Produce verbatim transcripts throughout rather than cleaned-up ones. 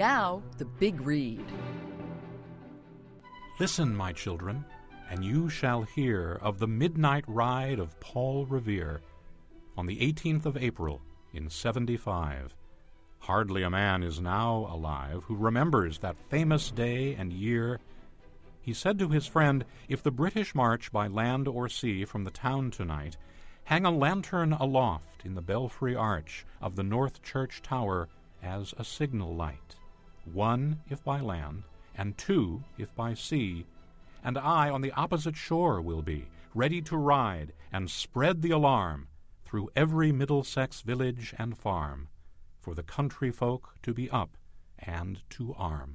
Now, the Big Read. Listen, my children, and you shall hear of the midnight ride of Paul Revere on the eighteenth of April in seventy-five. Hardly a man is now alive who remembers that famous day and year. He said to his friend, "If the British march by land or sea from the town tonight, hang a lantern aloft in the belfry arch of the North Church Tower as a signal light, one if by land, and two if by sea, and I on the opposite shore will be, ready to ride and spread the alarm through every Middlesex village and farm, for the country folk to be up and to arm."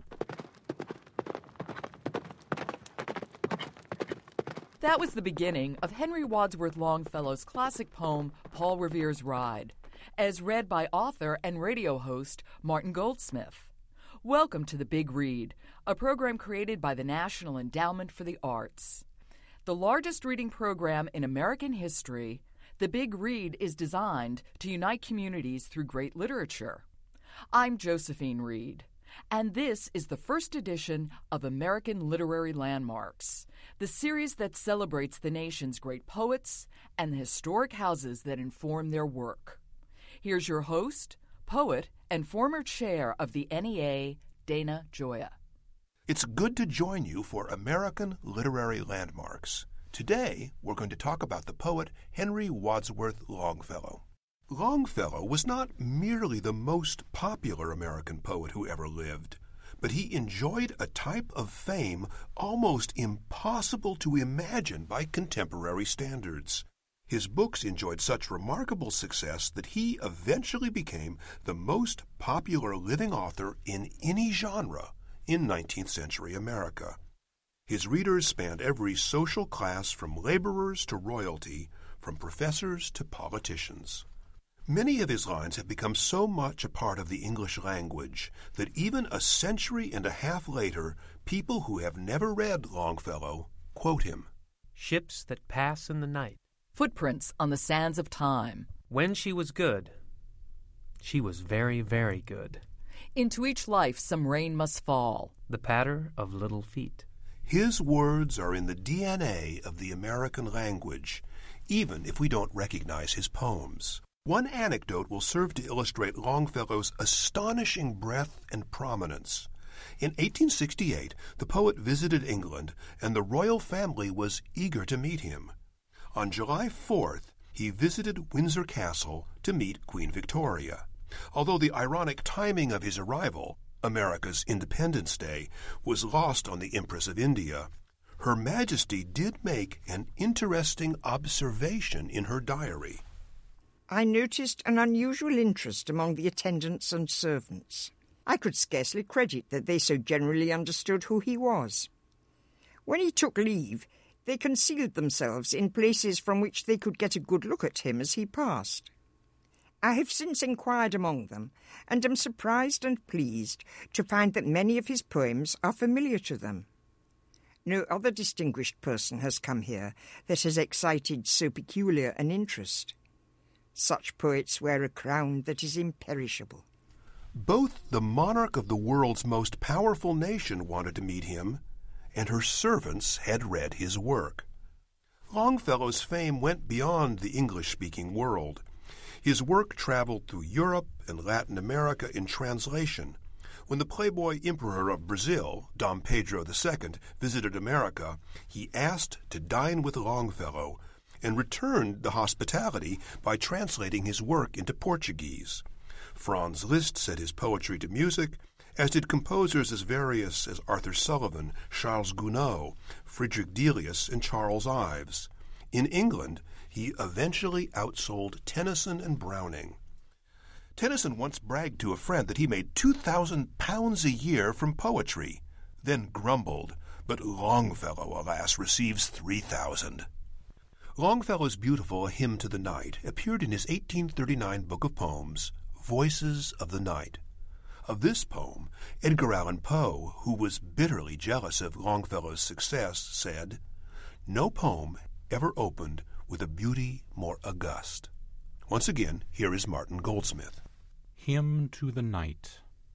That was the beginning of Henry Wadsworth Longfellow's classic poem, Paul Revere's Ride, as read by author and radio host Martin Goldsmith. Welcome to The Big Read, a program created by the National Endowment for the Arts. The largest reading program in American history, The Big Read is designed to unite communities through great literature. I'm Josephine Reed, and this is the first edition of American Literary Landmarks, the series that celebrates the nation's great poets and the historic houses that inform their work. Here's your host, poet, and former chair of the N E A, Dana Gioia. It's good to join you for American Literary Landmarks. Today, we're going to talk about the poet Henry Wadsworth Longfellow. Longfellow was not merely the most popular American poet who ever lived, but he enjoyed a type of fame almost impossible to imagine by contemporary standards. His books enjoyed such remarkable success that he eventually became the most popular living author in any genre in nineteenth century America. His readers spanned every social class from laborers to royalty, from professors to politicians. Many of his lines have become so much a part of the English language that even a century and a half later, people who have never read Longfellow quote him. Ships that pass in the night. Footprints on the sands of time. When she was good, she was very, very good. Into each life some rain must fall. The patter of little feet. His words are in the D N A of the American language, even if we don't recognize his poems. One anecdote will serve to illustrate Longfellow's astonishing breadth and prominence. In eighteen sixty-eight, the poet visited England, and the royal family was eager to meet him. On July fourth, he visited Windsor Castle to meet Queen Victoria. Although the ironic timing of his arrival, America's Independence Day, was lost on the Empress of India, Her Majesty did make an interesting observation in her diary. I noticed an unusual interest among the attendants and servants. I could scarcely credit that they so generally understood who he was. When he took leave, they concealed themselves in places from which they could get a good look at him as he passed. I have since inquired among them, and am surprised and pleased to find that many of his poems are familiar to them. No other distinguished person has come here that has excited so peculiar an interest. Such poets wear a crown that is imperishable. Both the monarch of the world's most powerful nation wanted to meet him, and her servants had read his work. Longfellow's fame went beyond the English-speaking world. His work traveled through Europe and Latin America in translation. When the Playboy Emperor of Brazil, Dom Pedro the Second, visited America, he asked to dine with Longfellow and returned the hospitality by translating his work into Portuguese. Franz Liszt set his poetry to music, as did composers as various as Arthur Sullivan, Charles Gounod, Friedrich Delius, and Charles Ives. In England, he eventually outsold Tennyson and Browning. Tennyson once bragged to a friend that he made two thousand pounds a year from poetry, then grumbled, but Longfellow, alas, receives three thousand. Longfellow's beautiful A Hymn to the Night appeared in his eighteen thirty-nine book of poems, Voices of the Night. Of this poem, Edgar Allan Poe, who was bitterly jealous of Longfellow's success, said, "No poem ever opened with a beauty more august." Once again, here is Martin Goldsmith. Hymn to the Night.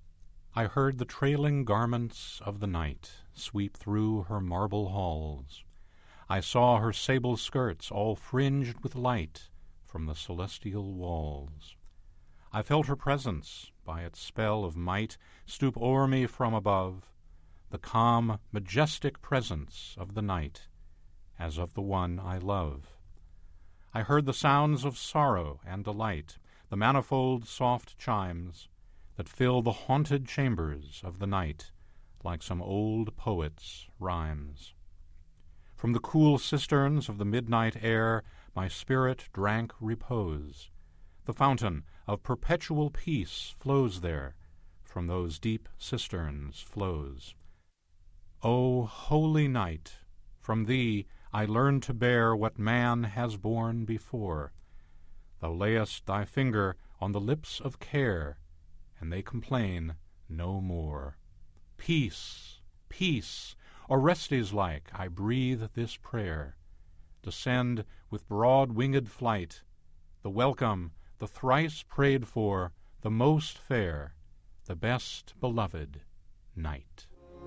I heard the trailing garments of the night sweep through her marble halls. I saw her sable skirts all fringed with light from the celestial walls. I felt her presence, by its spell of might, stoop o'er me from above, the calm, majestic presence of the night, as of the one I love. I heard the sounds of sorrow and delight, the manifold soft chimes that fill the haunted chambers of the night like some old poet's rhymes. From the cool cisterns of the midnight air my spirit drank repose. The fountain of perpetual peace flows there, from those deep cisterns flows. O holy night, from thee I learn to bear what man has borne before. Thou layest thy finger on the lips of care, and they complain no more. Peace, peace, Orestes-like I breathe this prayer. Descend with broad-winged flight, the welcome, the thrice prayed for, the most fair, the best beloved night.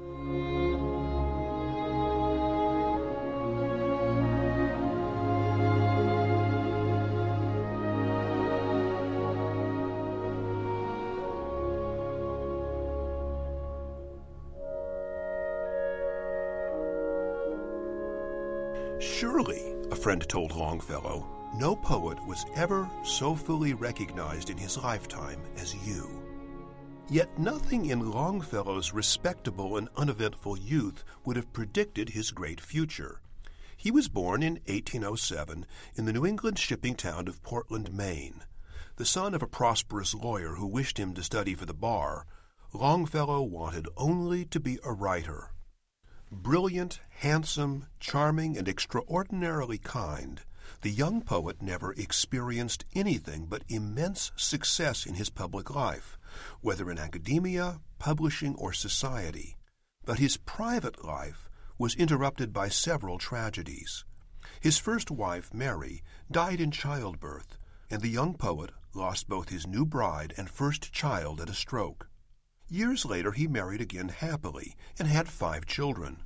Surely, a friend told Longfellow, no poet was ever so fully recognized in his lifetime as you. Yet nothing in Longfellow's respectable and uneventful youth would have predicted his great future. He was born in eighteen oh seven in the New England shipping town of Portland, Maine. The son of a prosperous lawyer who wished him to study for the bar, Longfellow wanted only to be a writer. Brilliant, handsome, charming, and extraordinarily kind, the young poet never experienced anything but immense success in his public life, whether in academia, publishing, or society. But his private life was interrupted by several tragedies. His first wife, Mary, died in childbirth, and the young poet lost both his new bride and first child at a stroke. Years later he married again happily and had five children.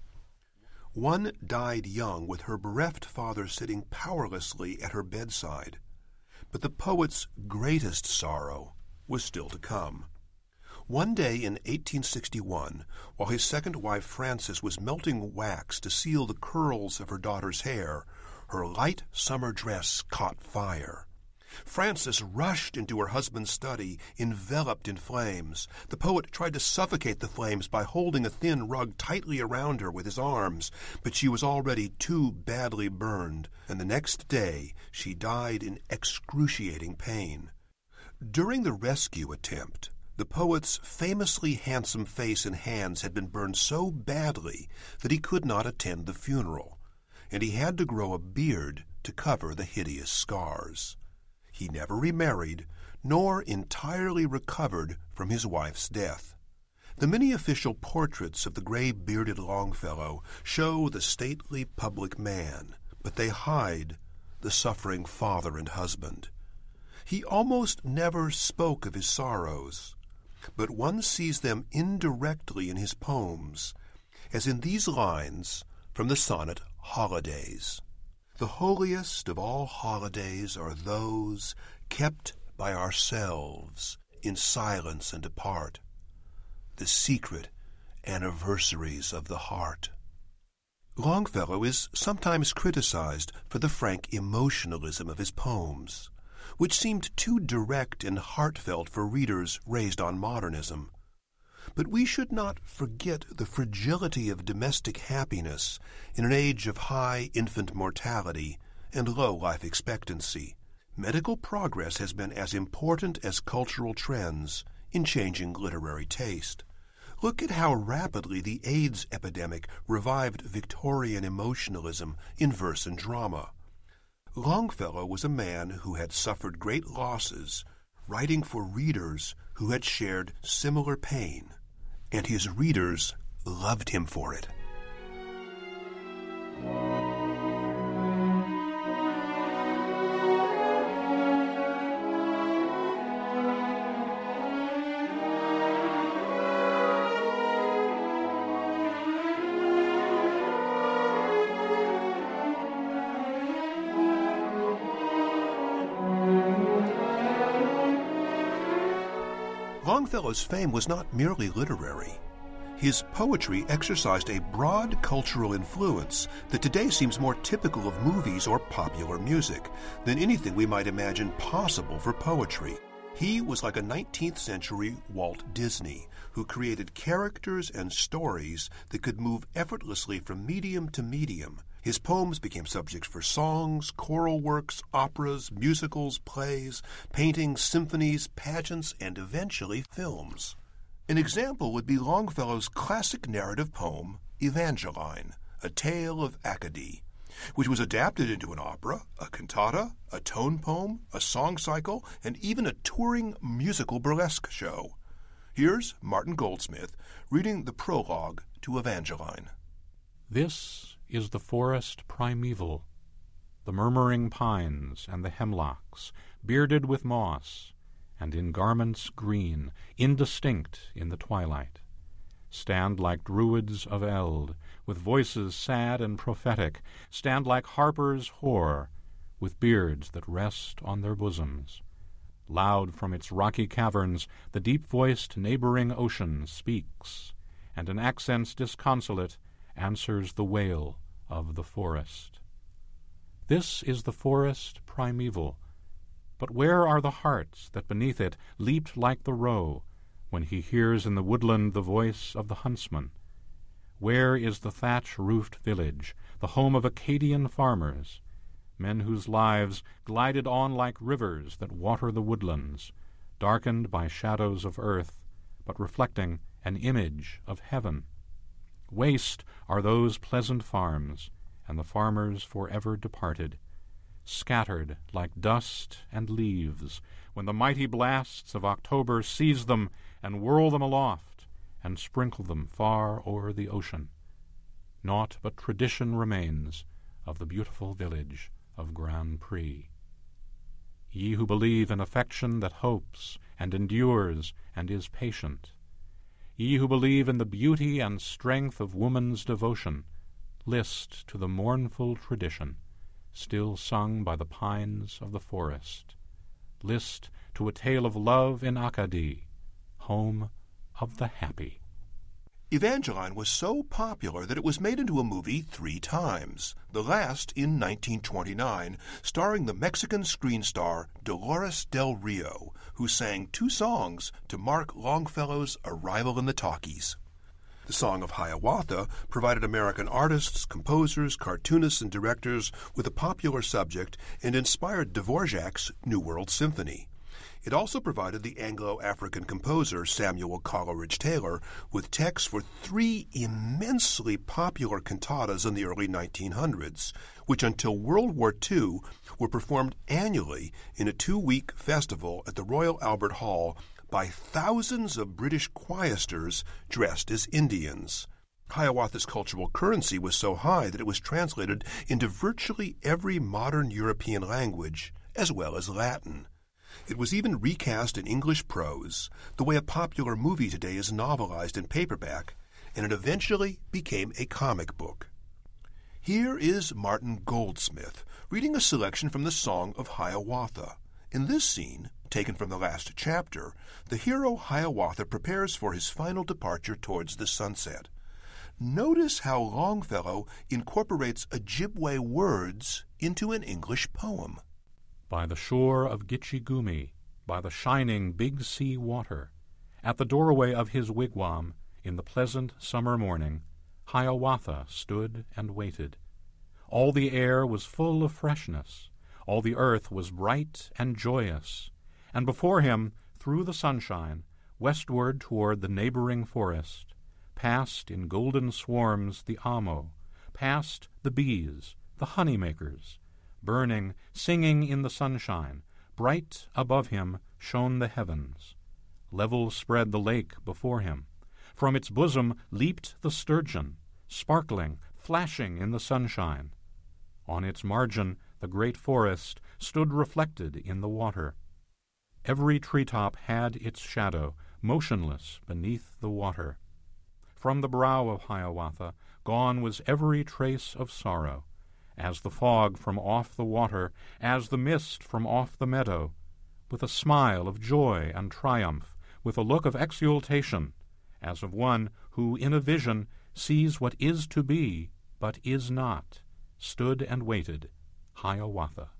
One died young with her bereft father sitting powerlessly at her bedside. But the poet's greatest sorrow was still to come. One day in eighteen sixty-one, while his second wife Frances was melting wax to seal the curls of her daughter's hair, her light summer dress caught fire. Frances rushed into her husband's study, enveloped in flames. The poet tried to suffocate the flames by holding a thin rug tightly around her with his arms, but she was already too badly burned, and the next day she died in excruciating pain. During the rescue attempt, the poet's famously handsome face and hands had been burned so badly that he could not attend the funeral, and he had to grow a beard to cover the hideous scars. He never remarried, nor entirely recovered from his wife's death. The many official portraits of the gray-bearded Longfellow show the stately public man, but they hide the suffering father and husband. He almost never spoke of his sorrows, but one sees them indirectly in his poems, as in these lines from the sonnet Holidays. The holiest of all holidays are those kept by ourselves in silence and apart, the secret anniversaries of the heart. Longfellow is sometimes criticized for the frank emotionalism of his poems, which seemed too direct and heartfelt for readers raised on modernism. But we should not forget the fragility of domestic happiness in an age of high infant mortality and low life expectancy. Medical progress has been as important as cultural trends in changing literary taste. Look at how rapidly the AIDS epidemic revived Victorian emotionalism in verse and drama. Longfellow was a man who had suffered great losses, writing for readers who had shared similar pain, and his readers loved him for it. Longfellow's fame was not merely literary. His poetry exercised a broad cultural influence that today seems more typical of movies or popular music than anything we might imagine possible for poetry. He was like a nineteenth century Walt Disney, who created characters and stories that could move effortlessly from medium to medium. His poems became subjects for songs, choral works, operas, musicals, plays, paintings, symphonies, pageants, and eventually films. An example would be Longfellow's classic narrative poem, Evangeline, A Tale of Acadie, which was adapted into an opera, a cantata, a tone poem, a song cycle, and even a touring musical burlesque show. Here's Martin Goldsmith reading the prologue to Evangeline. This is the forest primeval, the murmuring pines and the hemlocks, bearded with moss, and in garments green, indistinct in the twilight, stand like druids of eld, with voices sad and prophetic, stand like harpers hoar, with beards that rest on their bosoms. Loud from its rocky caverns the deep-voiced neighboring ocean speaks, and in accents disconsolate answers the wail of the forest. This is the forest primeval, but where are the hearts that beneath it leaped like the roe when he hears in the woodland the voice of the huntsman? Where is the thatch-roofed village, the home of Acadian farmers, men whose lives glided on like rivers that water the woodlands, darkened by shadows of earth, but reflecting an image of heaven? Waste are those pleasant farms, and the farmers forever departed, scattered like dust and leaves, when the mighty blasts of October seize them and whirl them aloft, and sprinkle them far o'er the ocean. Naught but tradition remains of the beautiful village of Grand Pré. Ye who believe in affection that hopes and endures and is patient, ye who believe in the beauty and strength of woman's devotion, list to the mournful tradition still sung by the pines of the forest. List to a tale of love in Acadie, home of the happy. Evangeline was so popular that it was made into a movie three times, the last in nineteen twenty-nine, starring the Mexican screen star Dolores Del Rio, who sang two songs to mark Longfellow's arrival in the talkies. The Song of Hiawatha provided American artists, composers, cartoonists, and directors with a popular subject and inspired Dvorak's New World Symphony. It also provided the Anglo-African composer Samuel Coleridge Taylor with texts for three immensely popular cantatas in the early nineteen hundreds, which until World War Two were performed annually in a two-week festival at the Royal Albert Hall by thousands of British choristers dressed as Indians. Hiawatha's cultural currency was so high that it was translated into virtually every modern European language, as well as Latin. It was even recast in English prose, the way a popular movie today is novelized in paperback, and it eventually became a comic book. Here is Martin Goldsmith reading a selection from the Song of Hiawatha. In this scene, taken from the last chapter, the hero Hiawatha prepares for his final departure towards the sunset. Notice how Longfellow incorporates Ojibwe words into an English poem. By the shore of Gitche Gumee, by the shining Big Sea water, at the doorway of his wigwam, in the pleasant summer morning, Hiawatha stood and waited. All the air was full of freshness, all the earth was bright and joyous, and before him, through the sunshine, westward toward the neighboring forest, passed in golden swarms the amo, passed the bees, the honey-makers, burning, singing in the sunshine. Bright above him shone the heavens. Level spread the lake before him. From its bosom leaped the sturgeon, sparkling, flashing in the sunshine. On its margin the great forest stood reflected in the water. Every treetop had its shadow, motionless beneath the water. From the brow of Hiawatha gone was every trace of sorrow, as the fog from off the water, as the mist from off the meadow. With a smile of joy and triumph, with a look of exultation, as of one who in a vision sees what is to be, but is not, stood and waited Hiawatha.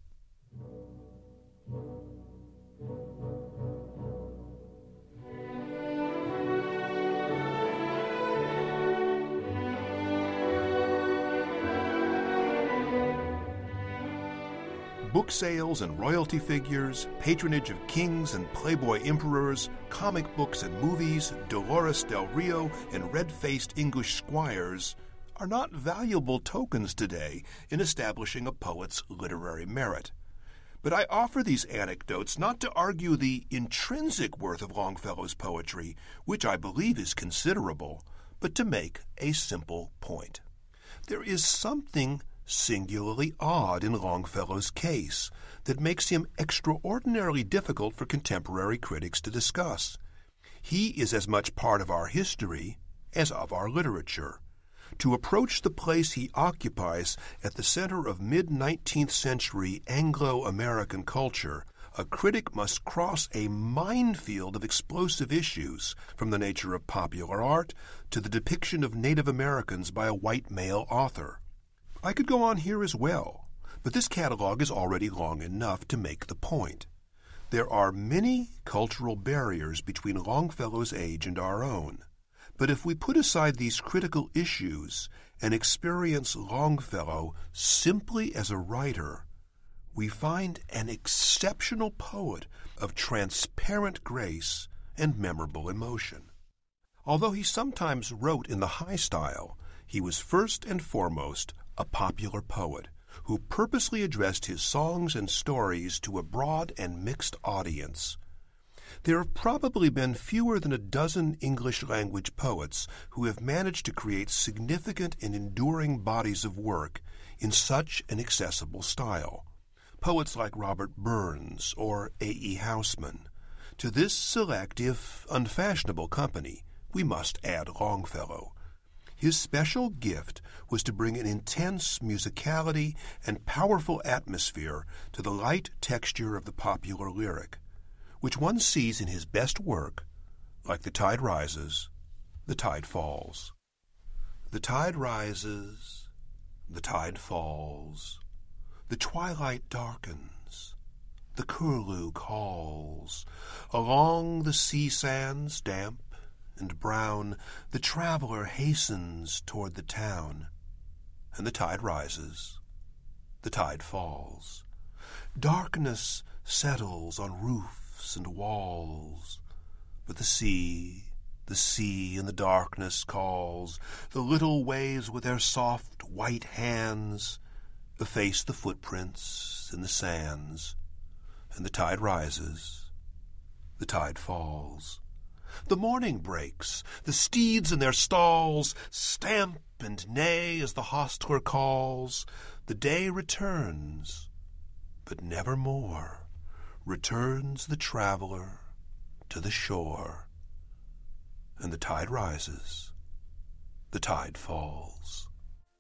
Book sales and royalty figures, patronage of kings and playboy emperors, comic books and movies, Dolores del Rio and red-faced English squires are not valuable tokens today in establishing a poet's literary merit. But I offer these anecdotes not to argue the intrinsic worth of Longfellow's poetry, which I believe is considerable, but to make a simple point. There is something singularly odd in Longfellow's case that makes him extraordinarily difficult for contemporary critics to discuss. He is as much part of our history as of our literature. To approach the place he occupies at the center of mid-nineteenth century Anglo-American culture, a critic must cross a minefield of explosive issues, from the nature of popular art to the depiction of Native Americans by a white male author. I could go on here as well, but this catalog is already long enough to make the point. There are many cultural barriers between Longfellow's age and our own. But if we put aside these critical issues and experience Longfellow simply as a writer, we find an exceptional poet of transparent grace and memorable emotion. Although he sometimes wrote in the high style, he was first and foremost a popular poet who purposely addressed his songs and stories to a broad and mixed audience. There have probably been fewer than a dozen English-language poets who have managed to create significant and enduring bodies of work in such an accessible style. Poets like Robert Burns or A E Housman. To this select, if unfashionable company, we must add Longfellow. His special gift was to bring an intense musicality and powerful atmosphere to the light texture of the popular lyric, which one sees in his best work, like The Tide Rises, The Tide Falls. The tide rises, the tide falls, the twilight darkens, the curlew calls. Along the sea sands, damp and brown, the traveler hastens toward the town, and the tide rises, the tide falls. Darkness settles on roofs and walls, but the sea, the sea in the darkness calls. The little waves with their soft white hands efface the footprints in the sands, and the tide rises, the tide falls. The morning breaks, the steeds in their stalls stamp and neigh as the hostler calls. The day returns, but nevermore returns the traveler to the shore, and the tide rises, the tide falls.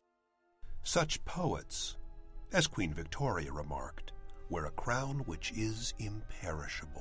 Such poets, as Queen Victoria remarked, wear a crown which is imperishable.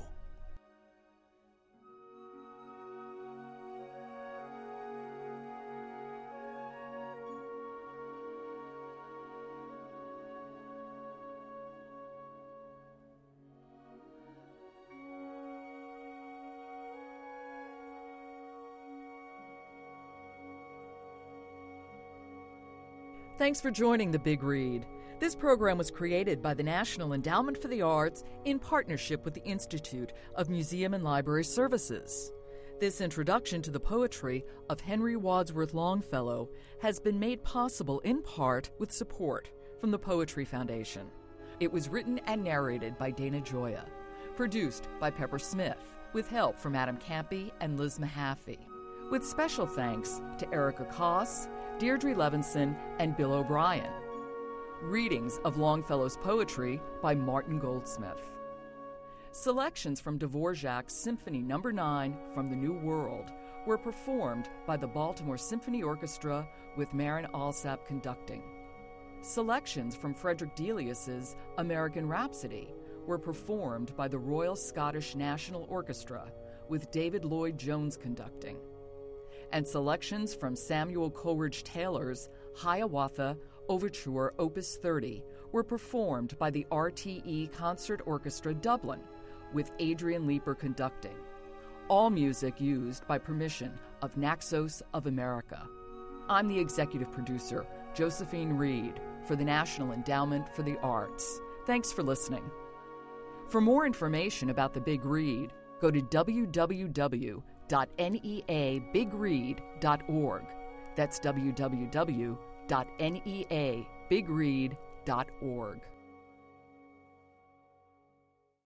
Thanks for joining The Big Read. This program was created by the National Endowment for the Arts in partnership with the Institute of Museum and Library Services. This introduction to the poetry of Henry Wadsworth Longfellow has been made possible in part with support from the Poetry Foundation. It was written and narrated by Dana Gioia, produced by Pepper Smith, with help from Adam Campy and Liz Mahaffey, with special thanks to Erica Koss, Deirdre Levinson, and Bill O'Brien. Readings of Longfellow's poetry by Martin Goldsmith. Selections from Dvorak's Symphony Number nine from the New World were performed by the Baltimore Symphony Orchestra with Marin Alsop conducting. Selections from Frederick Delius's American Rhapsody were performed by the Royal Scottish National Orchestra with David Lloyd Jones conducting. And selections from Samuel Coleridge Taylor's Hiawatha Overture Opus thirty were performed by the R T E Concert Orchestra Dublin, with Adrian Leeper conducting. All music used by permission of Naxos of America. I'm the executive producer, Josephine Reed, for the National Endowment for the Arts. Thanks for listening. For more information about the Big Read, go to w w w dot nea big read dot org. That's w w w dot nea big read dot org.